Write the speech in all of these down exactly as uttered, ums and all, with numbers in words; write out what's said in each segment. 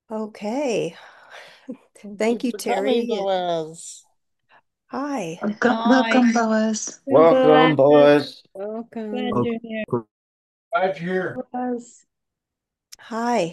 Okay. Thank you Thank you, for coming, Terry. Boaz. Hi. Welcome, Hi, welcome, Lois. Boaz. Welcome, boys. Glad Welcome. you're here. Glad you're here. Was Hi.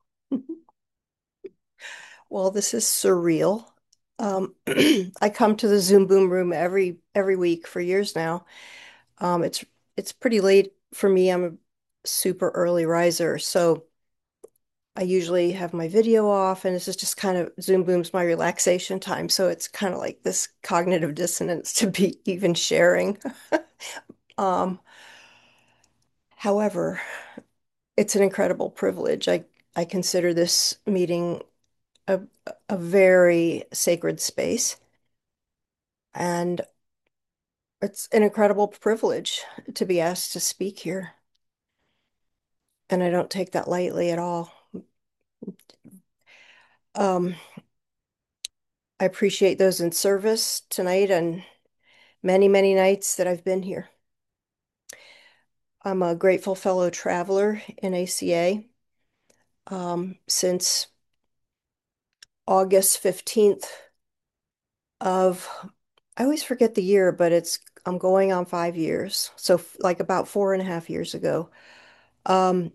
Well, this is surreal. Um, I come to the Zoom Boom room every every week for years now. Um, it's it's pretty late for me. I'm a super early riser, so I usually have my video off, and this is just kind of Zoom Boom's my relaxation time. So it's kind of like this cognitive dissonance to be even sharing. Um, however, it's an incredible privilege. I I consider this meeting a a very sacred space, and it's an incredible privilege to be asked to speak here, and I don't take that lightly at all. Um, I appreciate those in service tonight and many, many nights that I've been here. I'm a grateful fellow traveler in A C A um, since August fifteenth of, I always forget the year, but it's, I'm going on five years. So like about four and a half years ago. Um,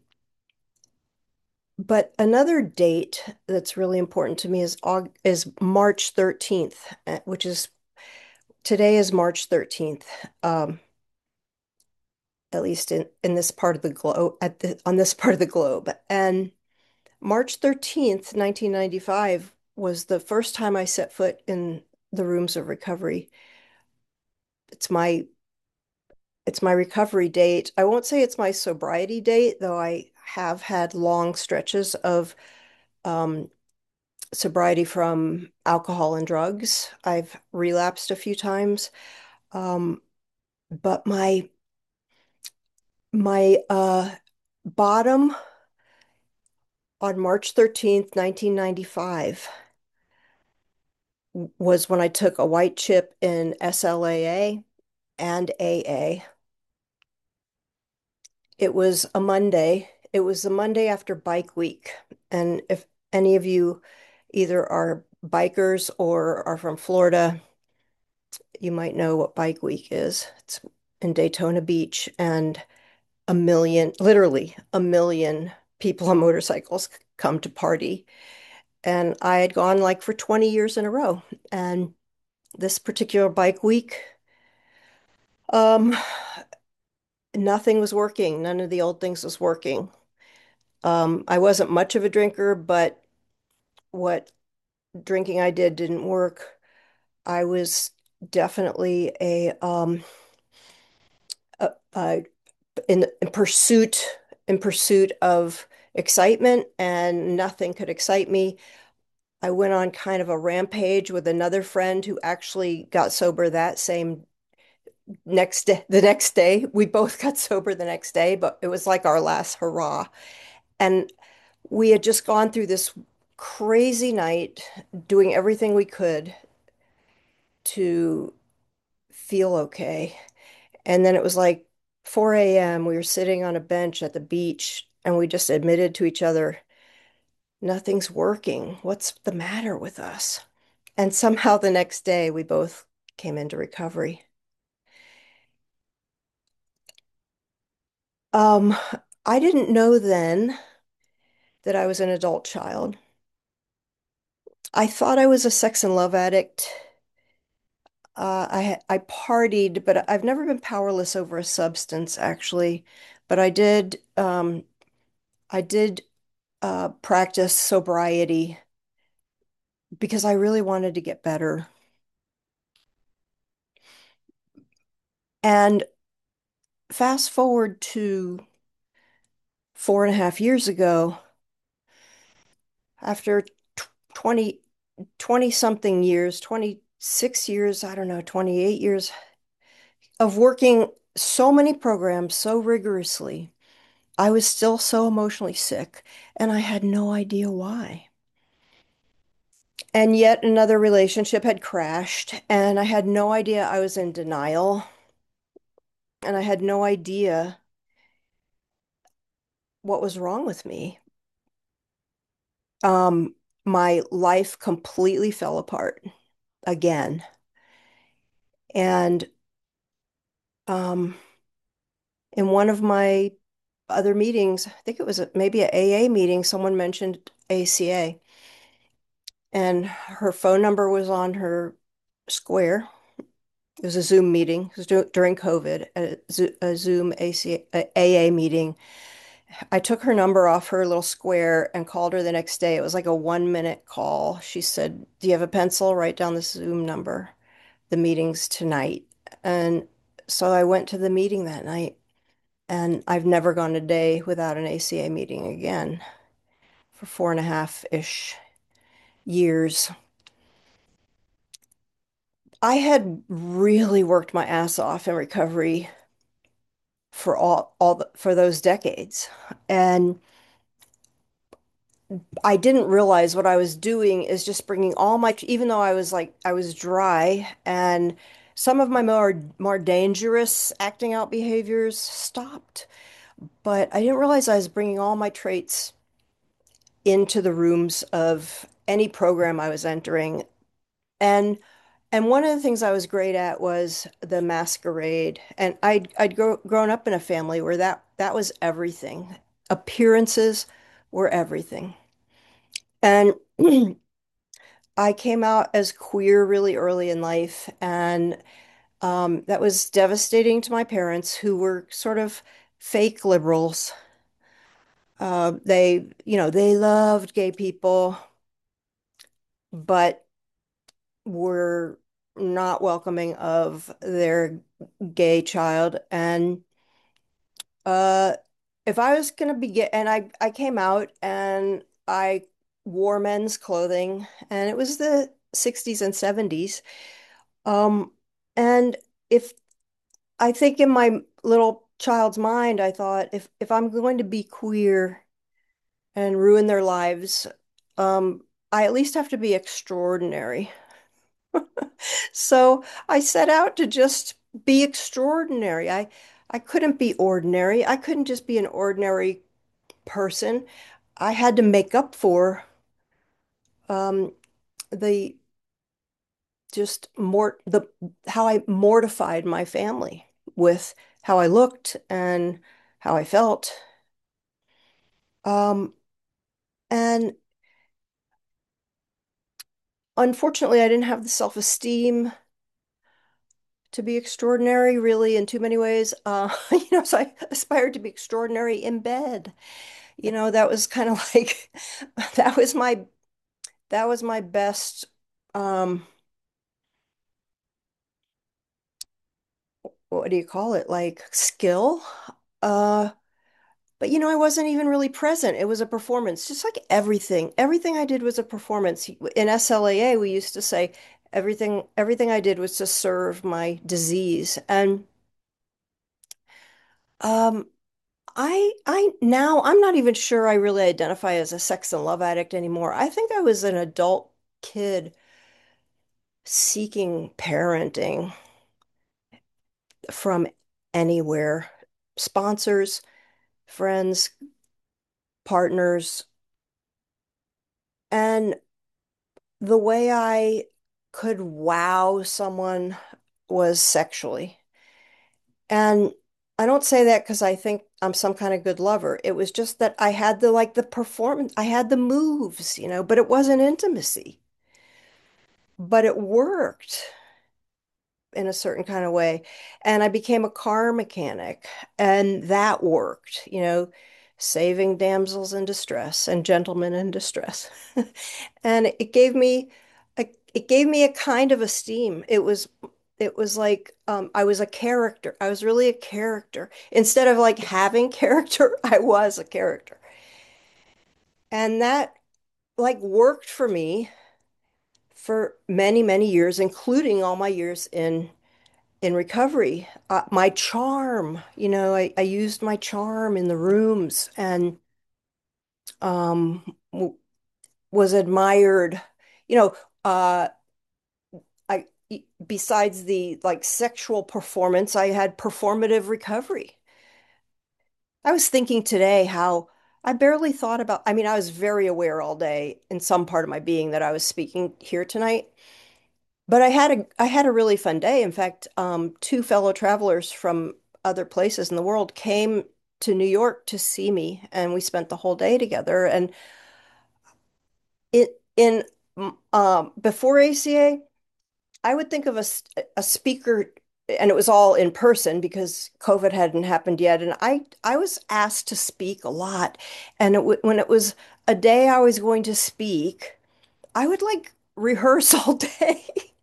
but another date that's really important to me is Aug is March thirteenth, uh, which is today is March thirteenth. Um, at least in, in this part of the globe, at the on this part of the globe. And March thirteenth, nineteen ninety-five was the first time I set foot in the rooms of recovery. It's my it's my recovery date. I won't say it's my sobriety date, though I have had long stretches of um, sobriety from alcohol and drugs. I've relapsed a few times. Um, but my my uh, bottom on March thirteenth, nineteen ninety-five was when I took a white chip in S L A A and A A. It was a Monday. It was the Monday after Bike Week. And if any of you either are bikers or are from Florida, you might know what Bike Week is. It's in Daytona Beach, and a million, literally a million people on motorcycles come to party. And I had gone like for twenty years in a row. And this particular bike week, um, nothing was working. None of the old things was working. Um, I wasn't much of a drinker, but what drinking I did didn't work. I was definitely a um a, a, in, in pursuit in pursuit of excitement, and nothing could excite me. I went on kind of a rampage with another friend who actually got sober that same next day. The next day, we both got sober the next day, but it was like our last hurrah. And we had just gone through this crazy night, doing everything we could to feel okay. And then it was like four a m. We were sitting on a bench at the beach, and we just admitted to each other, nothing's working. What's the matter with us? And somehow the next day, we both came into recovery. Um, I didn't know then that I was an adult child. I thought I was a sex and love addict. Uh, I I partied, but I've never been powerless over a substance, actually. But I did um, I did uh, practice sobriety because I really wanted to get better. And fast forward to four and a half years ago, after twenty twenty something years, twenty-six years, I don't know, twenty-eight years of working so many programs so rigorously, I was still so emotionally sick, and I had no idea why. And yet another relationship had crashed, and I had no idea. I was in denial, and I had no idea what was wrong with me. um, my life completely fell apart again. And um, in one of my other meetings, I think it was a, maybe a AA meeting, someone mentioned A C A, and her phone number was on her square. It was a Zoom meeting. It was dur- during COVID, a, Zo- a Zoom A C A, A A meeting. I took her number off her little square and called her the next day. It was like a one minute call. She said, "Do you have a pencil? Write down the Zoom number. The meeting's tonight." And so I went to the meeting that night, and I've never gone a day without an A C A meeting again for four and a half-ish years. I had really worked my ass off in recovery for all all the, for those decades. And I didn't realize what I was doing is just bringing all my, even though I was like, I was dry and some of my more more dangerous acting out behaviors stopped, but I didn't realize I was bringing all my traits into the rooms of any program I was entering. And and one of the things I was great at was the masquerade. And I'd I'd grow, grown up in a family where that that was everything. Appearances were everything. And I came out as queer really early in life, and um, that was devastating to my parents, who were sort of fake liberals. Uh, they, you know, they loved gay people, but were not welcoming of their gay child. And uh, if I was gonna be gay, and I, I came out and I wore men's clothing, and it was the sixties and seventies. Um, and if I think in my little child's mind, I thought if if I'm going to be queer and ruin their lives, um, I at least have to be extraordinary. So I set out to just be extraordinary. I I couldn't be ordinary. I couldn't just be an ordinary person. I had to make up for um, the just more the how I mortified my family with how I looked and how I felt. Um, and unfortunately, I didn't have the self-esteem to be extraordinary, really, in too many ways. Uh, you know, so I aspired to be extraordinary in bed. You know, that was kind of like that was my that was my best um what do you call it? Like skill. Uh But you know, I wasn't even really present. It was a performance, just like everything. Everything I did was a performance. In S L A A, we used to say everything everything I did was to serve my disease. And um I I now I'm not even sure I really identify as a sex and love addict anymore. I think I was an adult kid seeking parenting from anywhere. Sponsors, friends, partners, and the way I could wow someone was sexually. And I don't say that because I think I'm some kind of good lover. It was just that I had the like the performance, I had the moves, you know, but it wasn't intimacy. But it worked in a certain kind of way. And I became a car mechanic, and that worked, you know, saving damsels in distress and gentlemen in distress. And it gave me a, it gave me a kind of esteem. It was it was like um, I was a character. I was really a character. Instead of like having character, I was a character. And that like worked for me for many, many years, including all my years in in recovery. Uh, my charm, you know, I, I used my charm in the rooms and um, w was admired. You know, uh, I besides the like sexual performance, I had performative recovery. I was thinking today how I barely thought about, I mean, I was very aware all day in some part of my being that I was speaking here tonight. But I had a I had a really fun day. In fact, um, two fellow travelers from other places in the world came to New York to see me, and we spent the whole day together. And it in mm, um, before A C A, I would think of a, s- a speaker, and it was all in person because COVID hadn't happened yet. And I I was asked to speak a lot, and it w when it was a day I was going to speak, I would like rehearse all day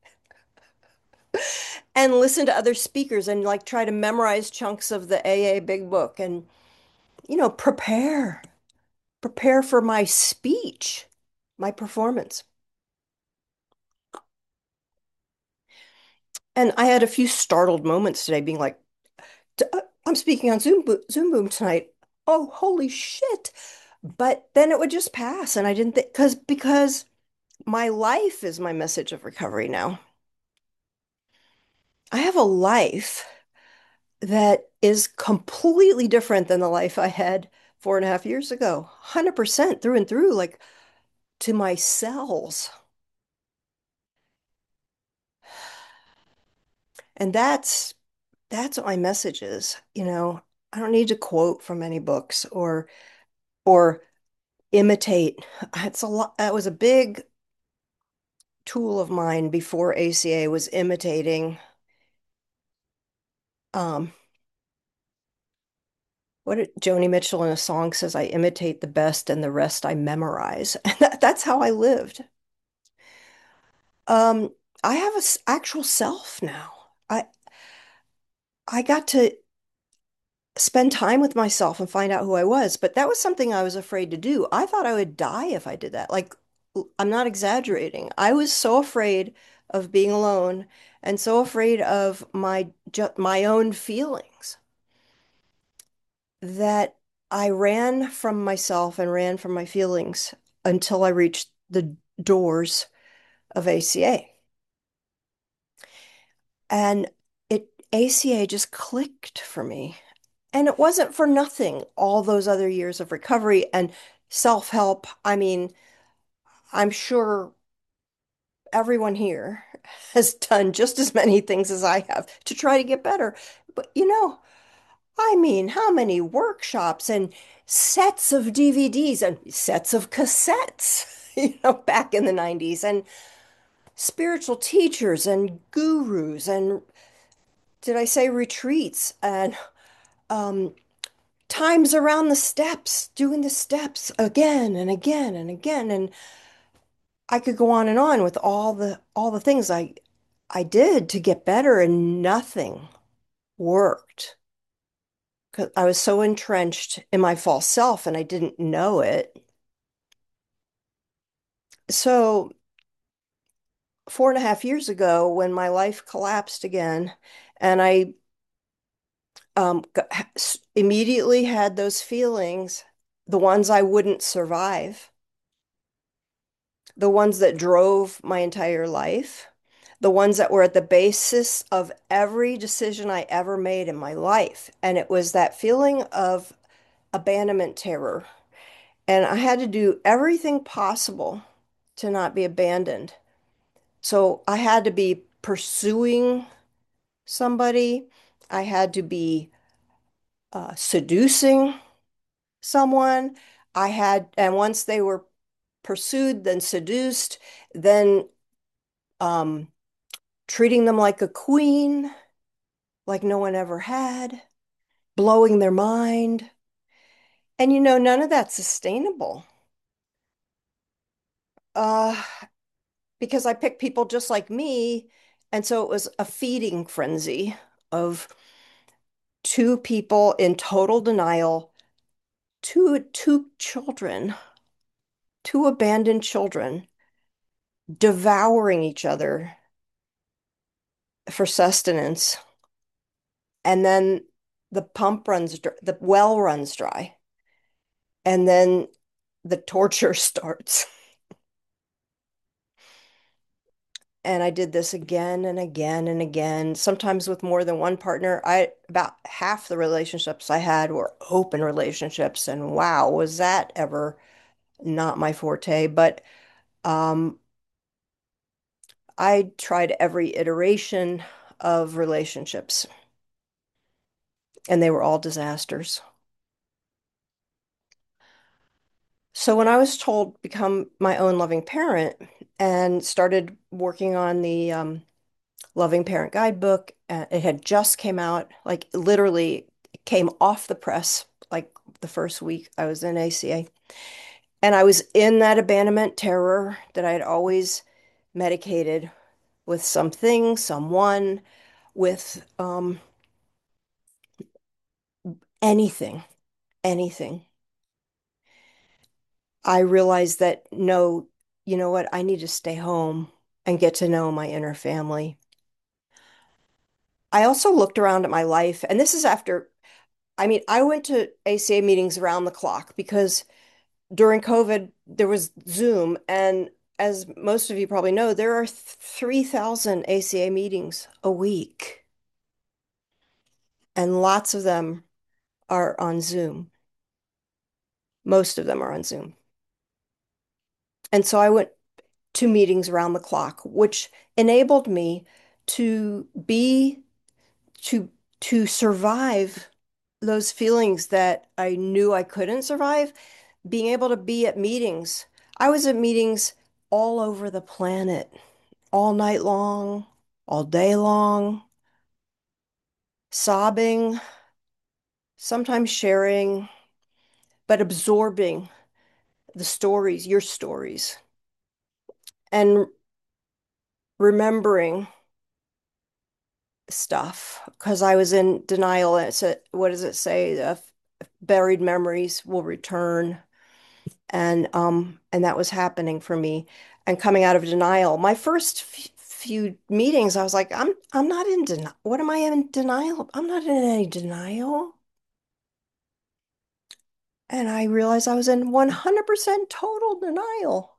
and listen to other speakers and like try to memorize chunks of the A A Big Book and you know prepare prepare for my speech, my performance. And I had a few startled moments today being like, "D- uh, I'm speaking on Zoom Bo- Zoom Boom tonight. Oh, holy shit." But then it would just pass and I didn't think because because my life is my message of recovery now. I have a life that is completely different than the life I had four and a half years ago. one hundred percent through and through, like to my cells. And that's that's what my message is. You know, I don't need to quote from any books or or imitate. It's a lot. That was a big tool of mine before A C A was imitating. Um, what did Joni Mitchell in a song says, I imitate the best and the rest I memorize. And that, that's how I lived. Um, I have a s- actual self now. I I got to spend time with myself and find out who I was, but that was something I was afraid to do. I thought I would die if I did that. Like I'm not exaggerating. I was so afraid of being alone and so afraid of my ju my own feelings that I ran from myself and ran from my feelings until I reached the doors of A C A. And it A C A just clicked for me. And it wasn't for nothing, all those other years of recovery and self-help. I mean, I'm sure everyone here has done just as many things as I have to try to get better. But you know, I mean, how many workshops and sets of D V Ds and sets of cassettes, you know, back in the nineties, and spiritual teachers and gurus and did I say retreats and um times around the steps, doing the steps again and again and again. And I could go on and on with all the all the things I I did to get better and nothing worked. 'Cause I was so entrenched in my false self and I didn't know it. So four and a half years ago, when my life collapsed again, and I um, immediately had those feelings, the ones I wouldn't survive, the ones that drove my entire life, the ones that were at the basis of every decision I ever made in my life. And it was that feeling of abandonment terror. And I had to do everything possible to not be abandoned. So I had to be pursuing somebody, I had to be uh, seducing someone. I had, and once they were pursued, then seduced, then um, treating them like a queen, like no one ever had, blowing their mind. And you know, none of that's sustainable. Uh, because I picked people just like me. And so it was a feeding frenzy of two people in total denial, two two children, two abandoned children devouring each other for sustenance. And then the pump runs, dr- the well runs dry. And then the torture starts. And I did this again and again and again, sometimes with more than one partner. I about half the relationships I had were open relationships, and wow, was that ever not my forte. But um, I tried every iteration of relationships, and they were all disasters. So when I was told become my own loving parent and started working on the um, Loving Parent Guidebook. Uh, it had just came out, like literally it came off the press like the first week I was in A C A. And I was in that abandonment terror that I had always medicated with something, someone, with um, anything, anything. I realized that no, you know what? I need to stay home and get to know my inner family. I also looked around at my life, and this is after I mean, I went to A C A meetings around the clock because during COVID, there was Zoom. And as most of you probably know, there are three thousand A C A meetings a week, and lots of them are on Zoom. Most of them are on Zoom. And so I went to meetings around the clock, which enabled me to be, to, to survive those feelings that I knew I couldn't survive, being able to be at meetings. I was at meetings all over the planet, all night long, all day long, sobbing, sometimes sharing, but absorbing the stories, your stories, and remembering stuff because I was in denial. It's a, what does it say? Uh, buried memories will return. And um and that was happening for me and coming out of denial. My first f few meetings, I was like, I'm I'm not in denial. What am I in denial? I'm not in any denial. And I realized I was in one hundred percent total denial.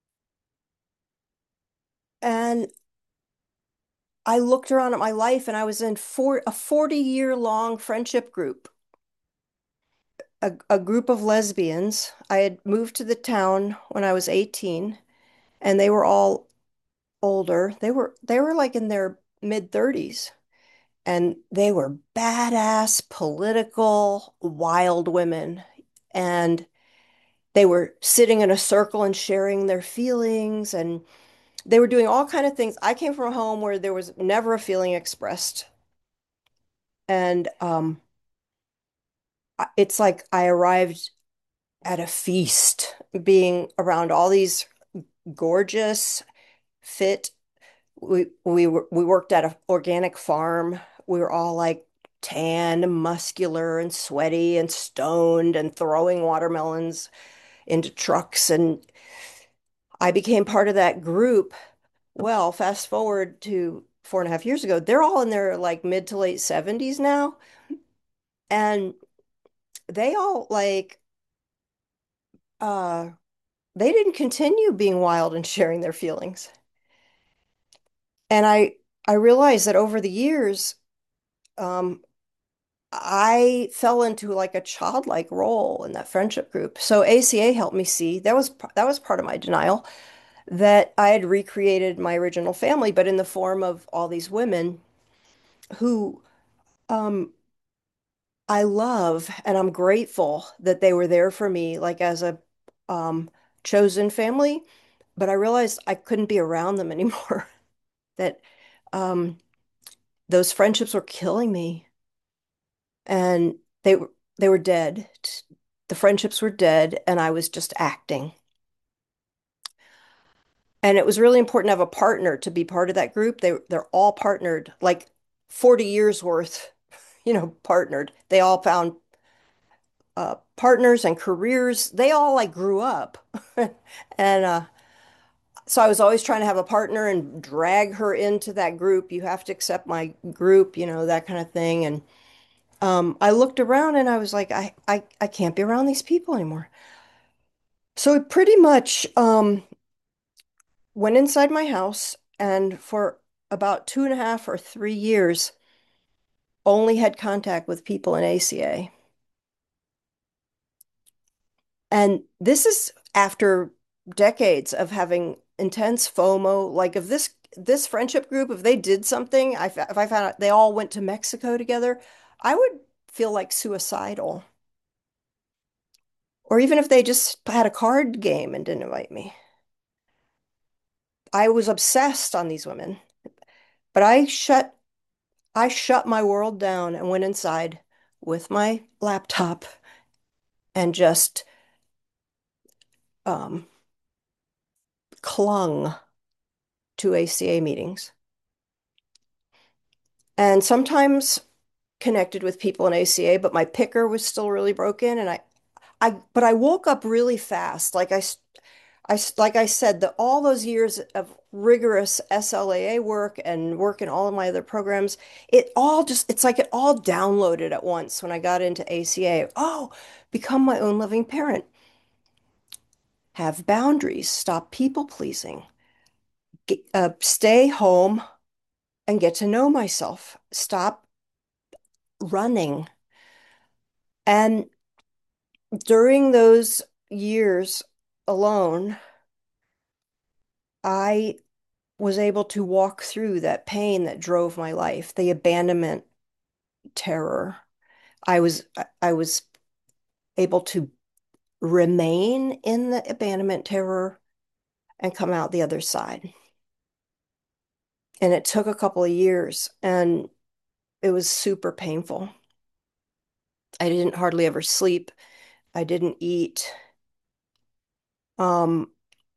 And I looked around at my life and I was in for a forty year long friendship group, a, a group of lesbians. I had moved to the town when I was eighteen, and they were all older. They were they were like in their mid thirties, and they were badass, political, wild women. And they were sitting in a circle and sharing their feelings, and they were doing all kind of things. I came from a home where there was never a feeling expressed. And um it's like I arrived at a feast being around all these gorgeous, fit. We we were we worked at an organic farm. We were all like tan and muscular and sweaty and stoned and throwing watermelons into trucks. And I became part of that group. Well, fast forward to four and a half years ago, they're all in their like mid to late seventies now. And they all like uh they didn't continue being wild and sharing their feelings. And I I realized that over the years, um, I fell into like a childlike role in that friendship group. So A C A helped me see that was that was part of my denial, that I had recreated my original family, but in the form of all these women who um, I love, and I'm grateful that they were there for me, like as a um, chosen family. But I realized I couldn't be around them anymore. That um, those friendships were killing me, and they were they were dead. The friendships were dead, and I was just acting. And it was really important to have a partner to be part of that group. They they're all partnered, like forty years worth, you know, partnered. They all found uh, partners and careers. They all like grew up. And uh, so I was always trying to have a partner and drag her into that group. You have to accept my group, you know, that kind of thing. And um, I looked around and I was like, I, I, I can't be around these people anymore. So I pretty much um, went inside my house and for about two and a half or three years, only had contact with people in A C A. And this is after decades of having intense FOMO. Like if this this friendship group, if they did something, I, if I found out they all went to Mexico together, I would feel like suicidal. Or even if they just had a card game and didn't invite me. I was obsessed on these women, but I shut I shut my world down and went inside with my laptop and just um, clung to A C A meetings. And sometimes connected with people in A C A, but my picker was still really broken. And I, I, but I woke up really fast. Like I, I, like I said, that all those years of rigorous S L A A work and work in all of my other programs, it all just, it's like it all downloaded at once when I got into A C A. Oh, become my own loving parent. Have boundaries, stop people pleasing, get, uh, stay home and get to know myself, stop running. And during those years alone, I was able to walk through that pain that drove my life, the abandonment terror. I was I was able to remain in the abandonment terror and come out the other side. And it took a couple of years and it was super painful. I didn't hardly ever sleep. I didn't eat. Um,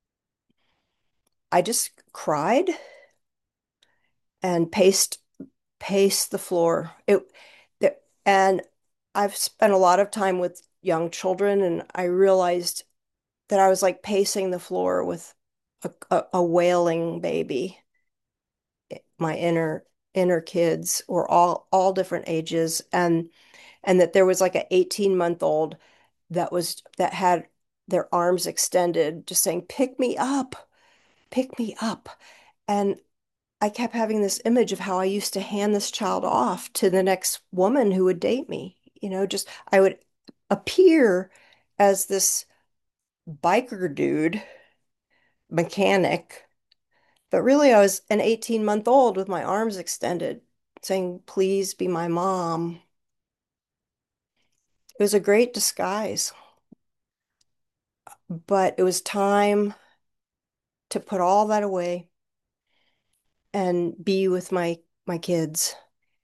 I just cried and paced paced the floor. It, it and I've spent a lot of time with young children, and I realized that I was like pacing the floor with a, a, a wailing baby. My inner inner kids were all all different ages, and and that there was like an eighteen month old that was that had their arms extended, just saying, "Pick me up, pick me up." And I kept having this image of how I used to hand this child off to the next woman who would date me. You know, just I would appear as this biker dude, mechanic, but really I was an eighteen month old with my arms extended, saying, "Please be my mom." It was a great disguise, but it was time to put all that away and be with my my kids.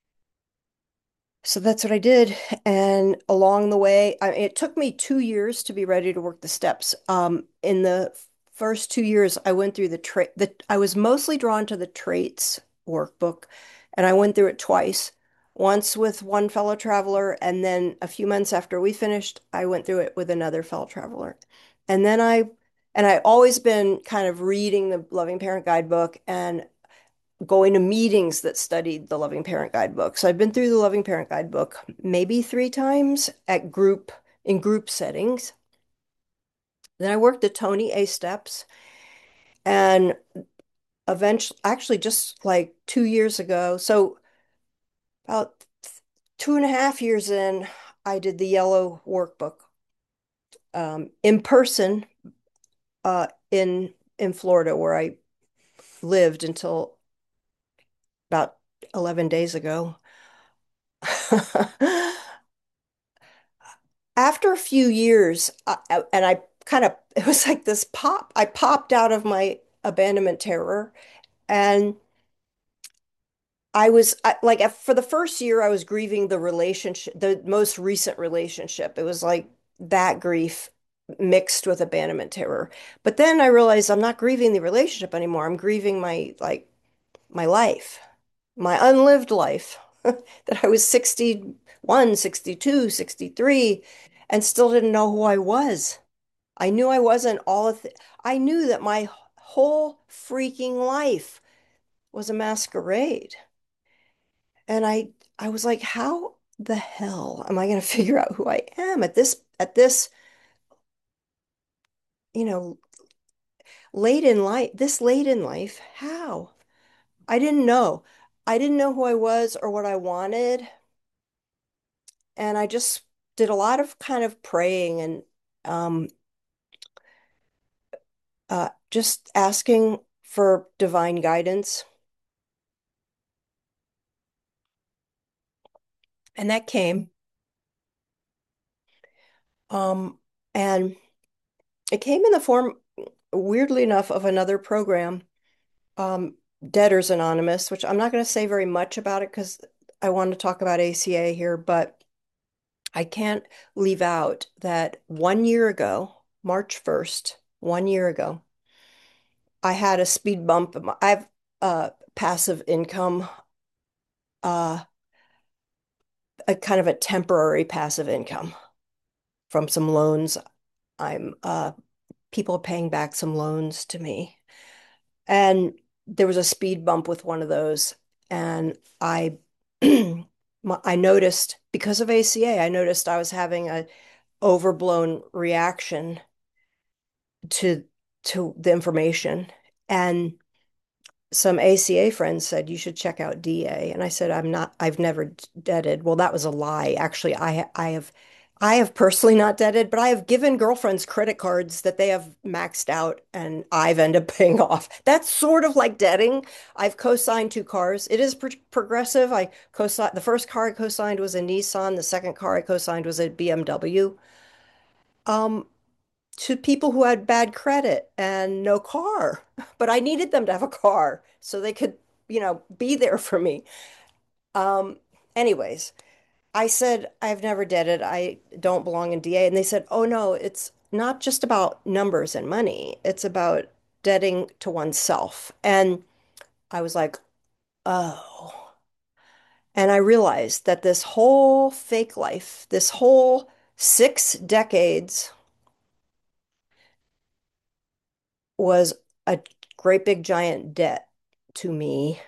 So that's what I did. And along the way, I, it took me two years to be ready to work the steps. Um, in the first two years, I went through the trait that I was mostly drawn to the traits workbook, and I went through it twice. Once with one fellow traveler, and then a few months after we finished, I went through it with another fellow traveler. And then I, and I always been kind of reading the Loving Parent Guidebook and going to meetings that studied the Loving Parent Guidebook. So I've been through the Loving Parent Guidebook maybe three times at group in group settings. Then I worked the Tony A steps and eventually actually just like two years ago. So about two and a half years in, I did the yellow workbook um, in person uh, in in Florida where I lived until about eleven days ago. After a few years, uh, and I kind of, it was like this pop, I popped out of my abandonment terror. And I was I, like, for the first year, I was grieving the relationship, the most recent relationship. It was like that grief mixed with abandonment terror. But then I realized I'm not grieving the relationship anymore. I'm grieving my, like, my life, my unlived life that I was sixty-one, sixty-two, sixty-three, and still didn't know who I was. I knew I wasn't all of th I knew that my whole freaking life was a masquerade. And I I was like, how the hell am I going to figure out who I am at this at this, you know, late in life, this late in life? How? I didn't know. I didn't know who I was or what I wanted. And I just did a lot of kind of praying and um, uh, just asking for divine guidance. And that came. Um, and it came in the form, weirdly enough, of another program, um, Debtors Anonymous, which I'm not going to say very much about it because I want to talk about A C A here, but I can't leave out that one year ago, March first, one year ago, I had a speed bump. I have uh, passive income, uh, a kind of a temporary passive income from some loans. I'm uh, People paying back some loans to me. And there was a speed bump with one of those. And I I noticed because of A C A, I noticed I was having a overblown reaction to to the information. And some A C A friends said you should check out D A, and I said I'm not. I've never d- debted. Well, that was a lie. Actually, I ha- I have I have personally not debted, but I have given girlfriends credit cards that they have maxed out, and I've ended up paying off. That's sort of like debting. I've co-signed two cars. It is pro progressive. I co-signed the first car I co-signed was a Nissan. The second car I co-signed was a B M W. Um, to people who had bad credit and no car. But I needed them to have a car so they could, you know, be there for me. Um, anyways, I said, I've never did it. I don't belong in D A. And they said, oh no, it's not just about numbers and money. It's about debting to oneself. And I was like, oh. And I realized that this whole fake life, this whole six decades was a great big giant debt to me.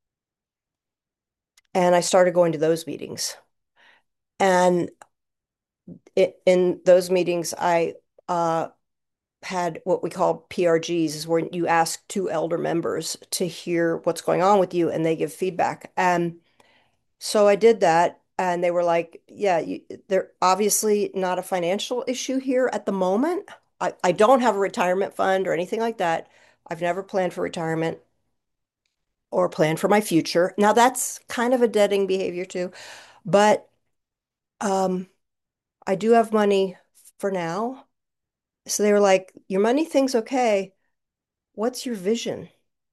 And I started going to those meetings. And it, in those meetings, I uh, had what we call P R Gs, is where you ask two elder members to hear what's going on with you and they give feedback. And so I did that. And they were like, yeah, you, they're obviously not a financial issue here at the moment. I, I don't have a retirement fund or anything like that. I've never planned for retirement or plan for my future. Now that's kind of a deading behavior too, but um, I do have money for now. So they were like, "Your money thing's okay. What's your vision?"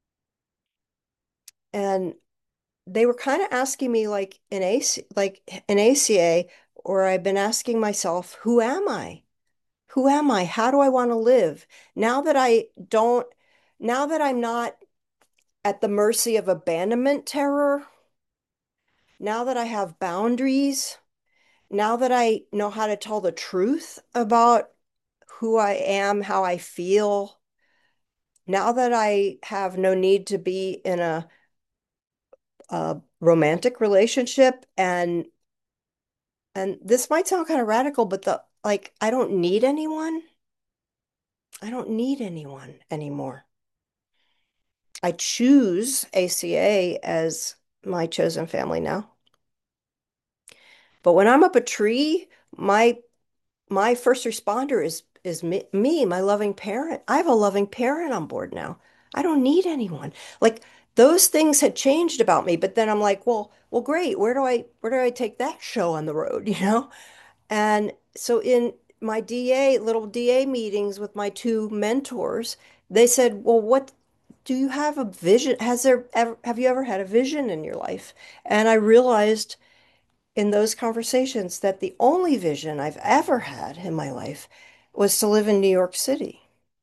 And they were kind of asking me like an A C, like an A C A, or I've been asking myself, "Who am I? Who am I? How do I want to live?" Now that I don't, now that I'm not at the mercy of abandonment terror, now that I have boundaries, now that I know how to tell the truth about who I am, how I feel, now that I have no need to be in a, a romantic relationship, and and this might sound kind of radical, but the like I don't need anyone. I don't need anyone anymore. I choose A C A as my chosen family now. But when I'm up a tree, my my first responder is is me, me, my loving parent. I have a loving parent on board now. I don't need anyone. Like those things had changed about me, but then I'm like, well, well, great. Where do I where do I take that show on the road, you know? And so in my D A, little D A meetings with my two mentors, they said, well, what do you have a vision? Has there ever have you ever had a vision in your life? And I realized in those conversations that the only vision I've ever had in my life was to live in New York City.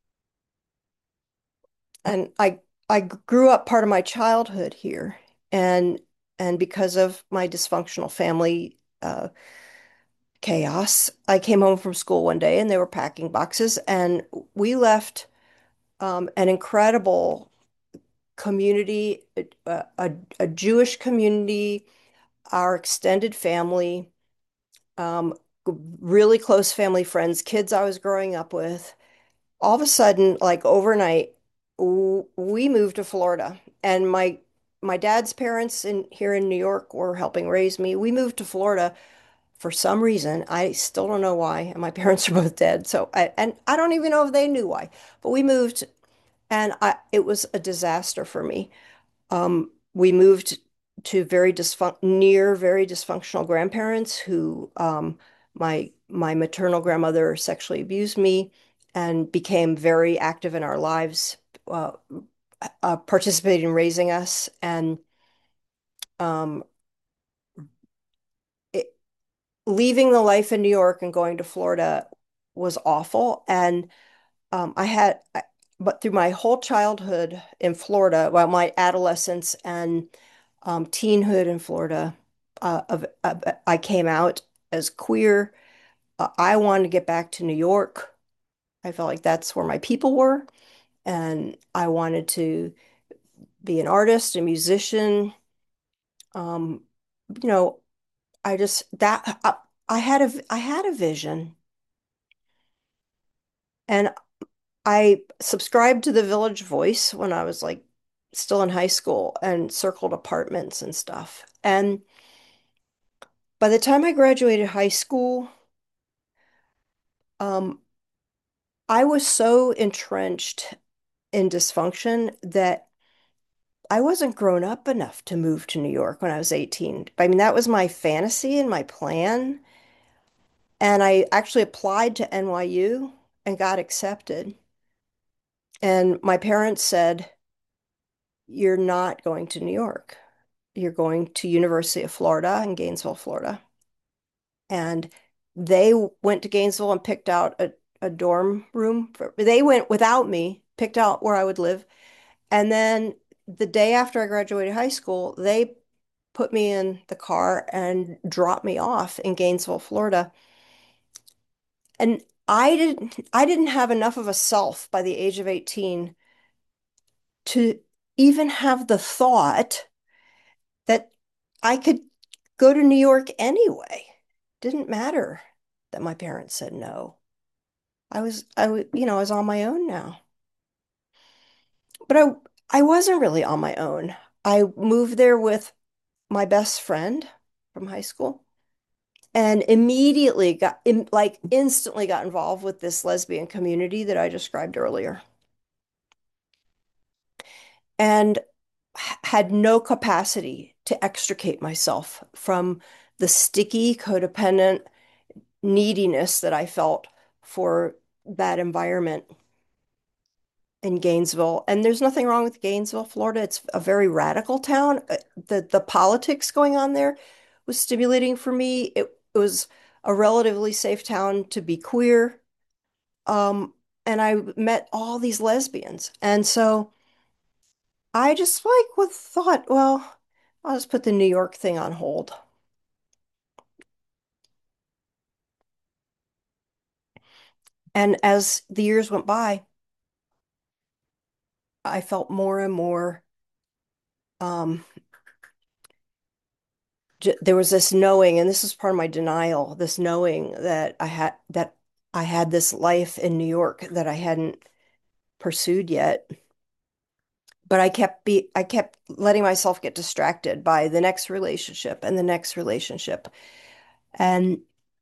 And I I grew up part of my childhood here. And and because of my dysfunctional family uh, chaos, I came home from school one day and they were packing boxes and we left um, an incredible community, a, a, a Jewish community, our extended family, um, really close family friends, kids I was growing up with. All of a sudden, like overnight, w- we moved to Florida, and my my dad's parents in here in New York were helping raise me. We moved to Florida for some reason. I still don't know why, and my parents are both dead. So I and I don't even know if they knew why. But we moved, and I it was a disaster for me. Um, we moved to very dysfun near very dysfunctional grandparents who um, my my maternal grandmother sexually abused me and became very active in our lives, uh, uh, participating in raising us. And um, it, leaving the life in New York and going to Florida was awful. And um, I had, I- but through my whole childhood in Florida, well, my adolescence and um, teenhood in Florida, uh, of, of, I came out as queer. Uh, I wanted to get back to New York. I felt like that's where my people were, and I wanted to be an artist, a musician. Um, you know, I just that I, I had a I had a vision, and I subscribed to the Village Voice when I was like still in high school and circled apartments and stuff. And by the time I graduated high school, um, I was so entrenched in dysfunction that I wasn't grown up enough to move to New York when I was eighteen. I mean, that was my fantasy and my plan. And I actually applied to N Y U and got accepted. And my parents said, "You're not going to New York. You're going to University of Florida in Gainesville, Florida." And they went to Gainesville and picked out a, a dorm room. For, they went without me, picked out where I would live. And then the day after I graduated high school, they put me in the car and dropped me off in Gainesville, Florida. And I didn't I didn't have enough of a self by the age of eighteen to even have the thought that I could go to New York anyway. Didn't matter that my parents said no. I was I was you know, I was on my own now. But I I wasn't really on my own. I moved there with my best friend from high school and immediately got in, like instantly got involved with this lesbian community that I described earlier. And had no capacity to extricate myself from the sticky, codependent neediness that I felt for that environment in Gainesville. And there's nothing wrong with Gainesville, Florida. It's a very radical town. Uh, The the politics going on there was stimulating for me. It, it was a relatively safe town to be queer. Um, and I met all these lesbians. And so I just like with thought, well, I'll just put the New York thing on hold. And as the years went by, I felt more and more um, j there was this knowing, and this is part of my denial, this knowing that I had that I had this life in New York that I hadn't pursued yet. But I kept be I kept letting myself get distracted by the next relationship and the next relationship. And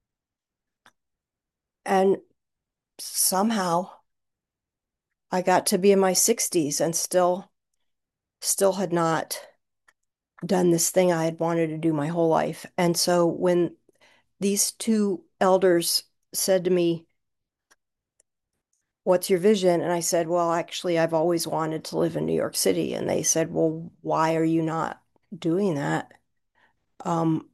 and somehow I got to be in my sixties and still still had not done this thing I had wanted to do my whole life. And so when these two elders said to me, "What's your vision?" And I said, "Well, actually, I've always wanted to live in New York City." And they said, "Well, why are you not doing that?" Um,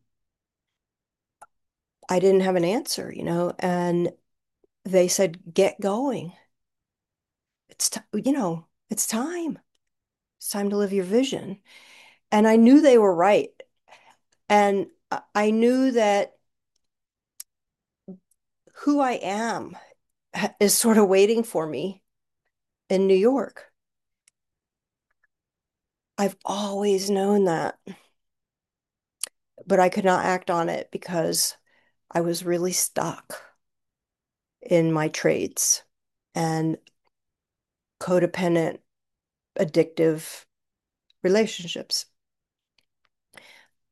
I didn't have an answer, you know, and they said, "Get going. It's t you know, it's time. It's time to live your vision." And I knew they were right. And I I knew that who I am ha- is sort of waiting for me in New York. I've always known that, but I could not act on it because I was really stuck in my trades and codependent, addictive relationships.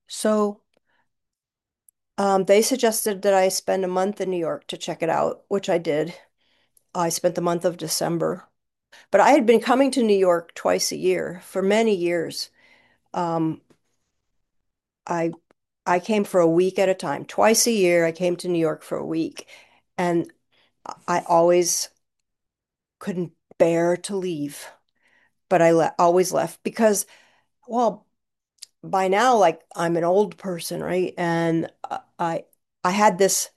So um, they suggested that I spend a month in New York to check it out, which I did. I spent the month of December. But I had been coming to New York twice a year for many years. Um, I I came for a week at a time. Twice a year, I came to New York for a week, and I always couldn't bear to leave. But I le always left because, well, by now, like I'm an old person, right? And uh, I I had this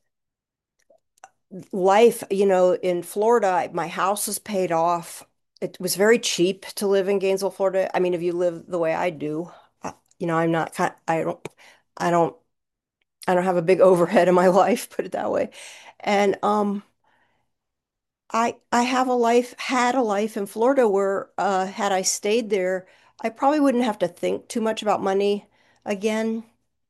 life, you know, in Florida. My house is paid off. It was very cheap to live in Gainesville, Florida. I mean, if you live the way I do, uh, you know, I'm not kind I don't I don't I don't have a big overhead in my life, put it that way. And um I I have a life had a life in Florida where uh had I stayed there, I probably wouldn't have to think too much about money again.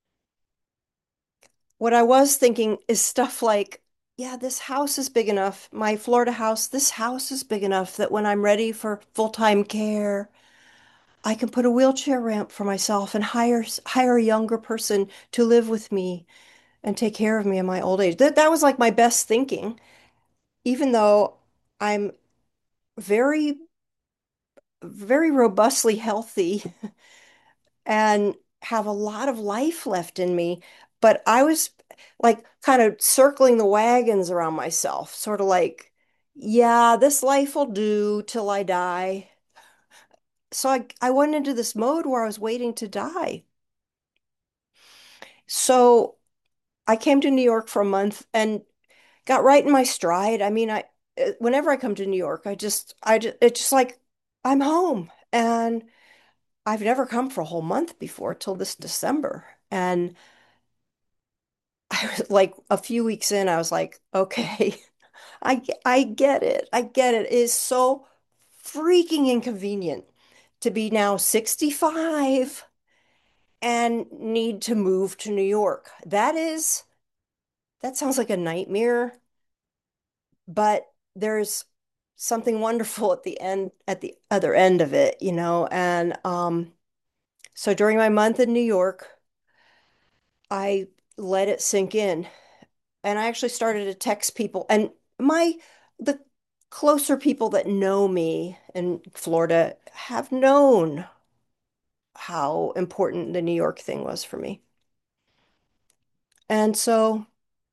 What I was thinking is stuff like, yeah, this house is big enough. My Florida house, this house is big enough that when I'm ready for full-time care, I can put a wheelchair ramp for myself and hire hire a younger person to live with me and take care of me in my old age. That that was like my best thinking, even though I'm very, very robustly healthy and have a lot of life left in me. But I was like kind of circling the wagons around myself, sort of like, yeah, this life will do till I die. So I, I went into this mode where I was waiting to die. So I came to New York for a month and got right in my stride. I mean, I uh, whenever I come to New York, I just I just it's just like I'm home. And I've never come for a whole month before till this December. And I was like a few weeks in, I was like, okay, I ge- I get it. I get it. It is so freaking inconvenient to be now sixty-five and need to move to New York. That is, that sounds like a nightmare, but there's something wonderful at the end, at the other end of it, you know. And um, so during my month in New York, I let it sink in. And I actually started to text people. And my the closer people that know me in Florida have known how important the New York thing was for me. And so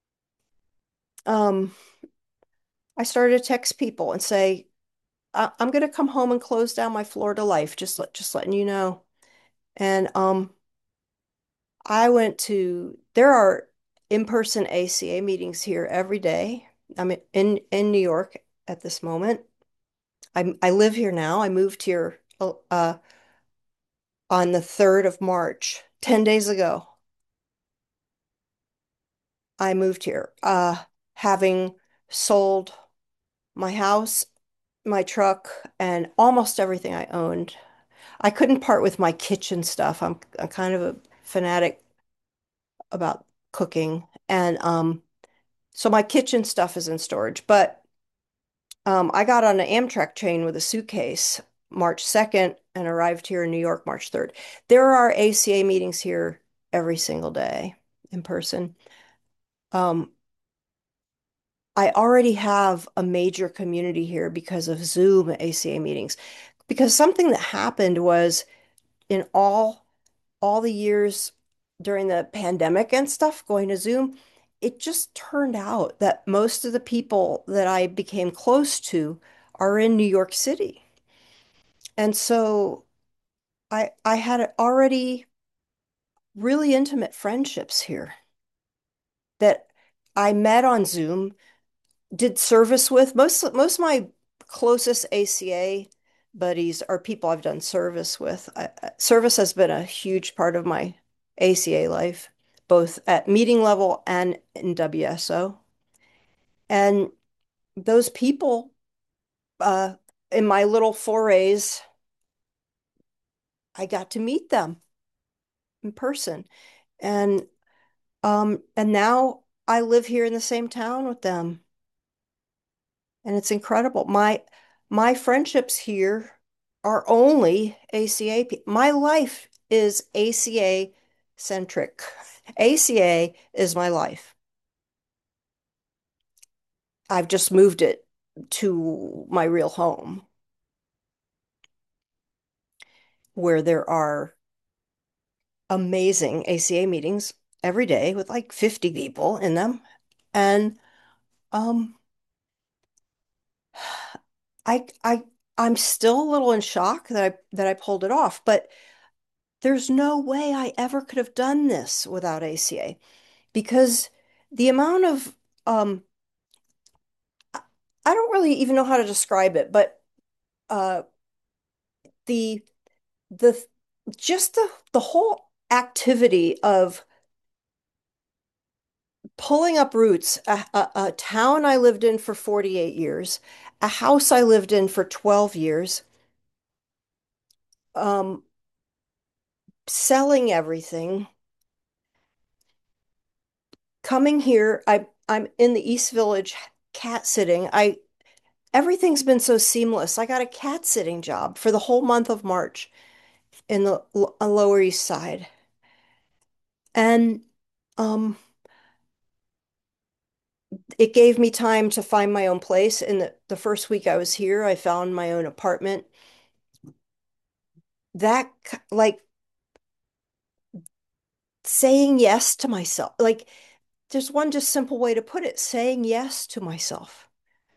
um, I started to text people and say, I I'm going to come home and close down my Florida life, just let, just letting you know. And um, I went to, there are in-person A C A meetings here every day. I'm in in New York at this moment. I I live here now. I moved here uh, on the third of March, ten days ago. I moved here, uh, having sold my house, my truck, and almost everything I owned. I couldn't part with my kitchen stuff. I'm, I'm kind of a fanatic about cooking. And um, so my kitchen stuff is in storage. But um, I got on an Amtrak train with a suitcase March second and arrived here in New York March third. There are A C A meetings here every single day in person. Um, I already have a major community here because of Zoom A C A meetings. Because something that happened was in all all the years during the pandemic and stuff going to Zoom, it just turned out that most of the people that I became close to are in New York City. And so I I had already really intimate friendships here that I met on Zoom, did service with. Most most of my closest A C A buddies are people I've done service with. I, service has been a huge part of my A C A life, both at meeting level and in W S O. And those people, uh, in my little forays, I got to meet them in person. And um, and now I live here in the same town with them. And it's incredible. My my friendships here are only A C A. My life is A C A centric. A C A is my life. I've just moved it to my real home where there are amazing A C A meetings every day with like fifty people in them. And um I I I'm still a little in shock that I that I pulled it off, but there's no way I ever could have done this without A C A because the amount of um I I don't really even know how to describe it, but uh the the just the the whole activity of pulling up roots, a, a, a town I lived in for forty-eight years, a house I lived in for twelve years, um, selling everything, coming here. I I'm in the East Village cat sitting. I Everything's been so seamless. I got a cat sitting job for the whole month of March in the l- uh, Lower East Side. And um it gave me time to find my own place. In the, the first week I was here, I found my own apartment. That k- like saying yes to myself. Like there's one just simple way to put it, saying yes to myself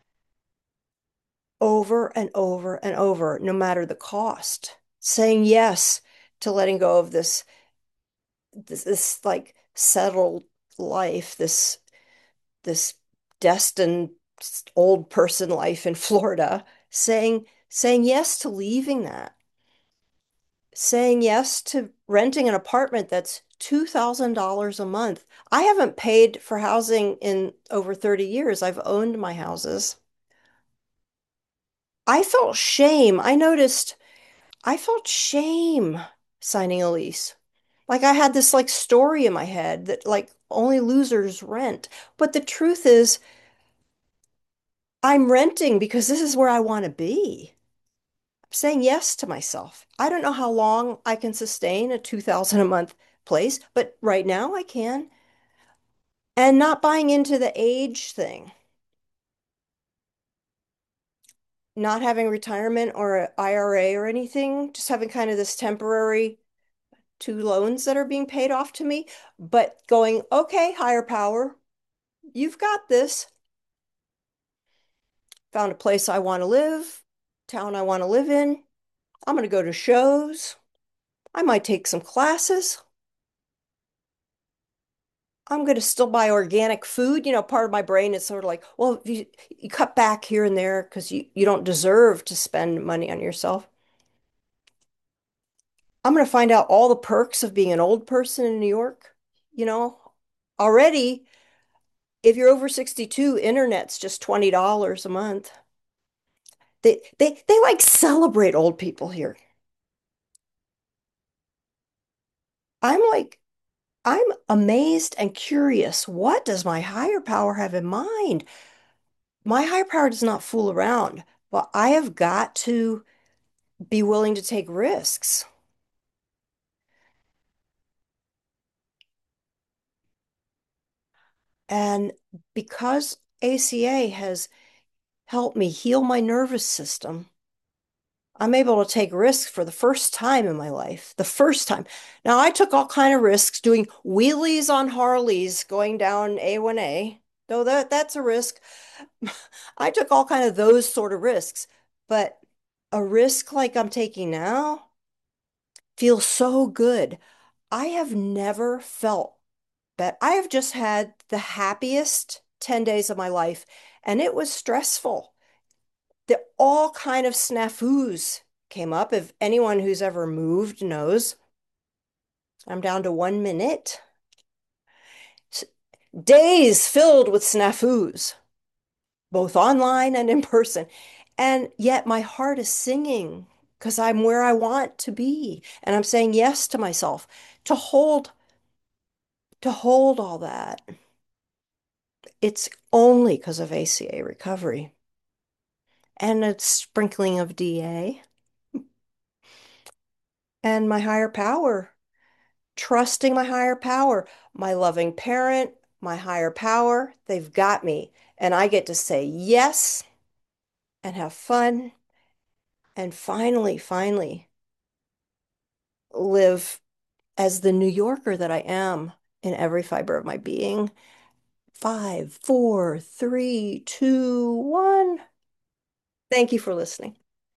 over and over and over, no matter the cost. Saying yes to letting go of this this, this like settled life, this this destined old person life in Florida, saying saying yes to leaving that, saying yes to renting an apartment that's two thousand dollars a month. I haven't paid for housing in over thirty years. I've owned my houses. I felt shame. I noticed I felt shame signing a lease. Like I had this like story in my head that like only losers rent. But the truth is, I'm renting because this is where I want to be. I'm saying yes to myself. I don't know how long I can sustain a two thousand a month place, but right now I can. And not buying into the age thing, not having retirement or an I R A or anything, just having kind of this temporary two loans that are being paid off to me, but going, okay, higher power, you've got this. Found a place I want to live, town I want to live in. I'm going to go to shows. I might take some classes. I'm going to still buy organic food. You know, part of my brain is sort of like, well, you, you cut back here and there because you, you don't deserve to spend money on yourself. I'm going to find out all the perks of being an old person in New York. You know, already, if you're over sixty-two, internet's just twenty dollars a month. They, they, they like celebrate old people here. I'm like, I'm amazed and curious. What does my higher power have in mind? My higher power does not fool around, but I have got to be willing to take risks. And because A C A has helped me heal my nervous system, I'm able to take risks for the first time in my life. The first time. Now, I took all kind of risks doing wheelies on Harleys going down A one A, though that that's a risk. I took all kind of those sort of risks, but a risk like I'm taking now feels so good. I have never felt that. I have just had the happiest ten days of my life, and it was stressful. The all kind of snafus came up. If anyone who's ever moved knows, I'm down to one minute. Days filled with snafus, both online and in person. And yet my heart is singing because I'm where I want to be. And I'm saying yes to myself to hold to hold all that. It's only because of A C A recovery and a sprinkling of D A and my higher power trusting my higher power, my loving parent, my higher power. They've got me. And I get to say yes and have fun and finally, finally live as the New Yorker that I am in every fiber of my being. Five, four, three, two, one. Thank you for listening.